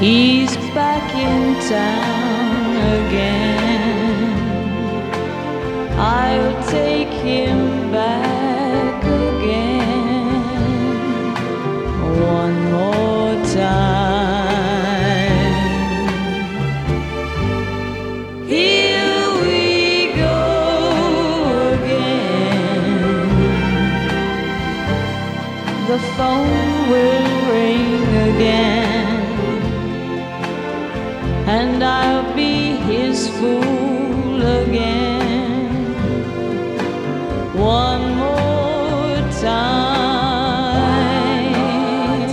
He's back in town again. I'll take him back again one more time. Here we go again. The phone will ring again, and I'll be his fool again one more time.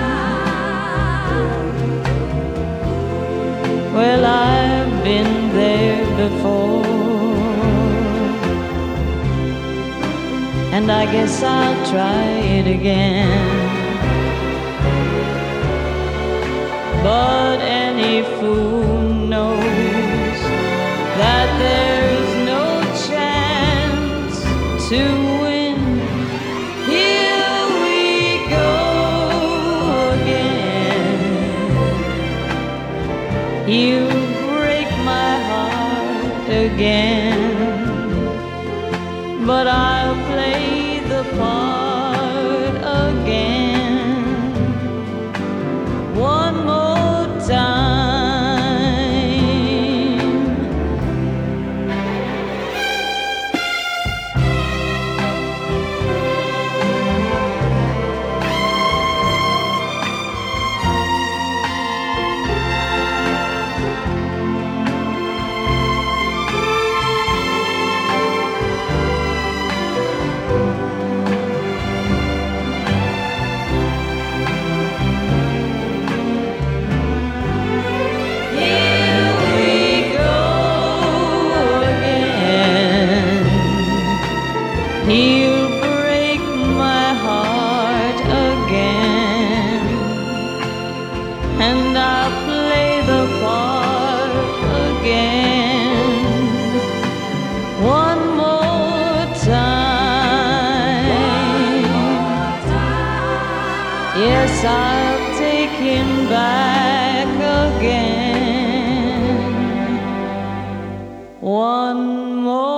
Well, I've been there before, and I guess I'll try it again. But any fool knows that there's no chance to win. Here we go again. You break my heart again, but I'll play the part again one more time. He'll break my heart again, and I'll play the part again one more time. Yes, I'll take him back again one more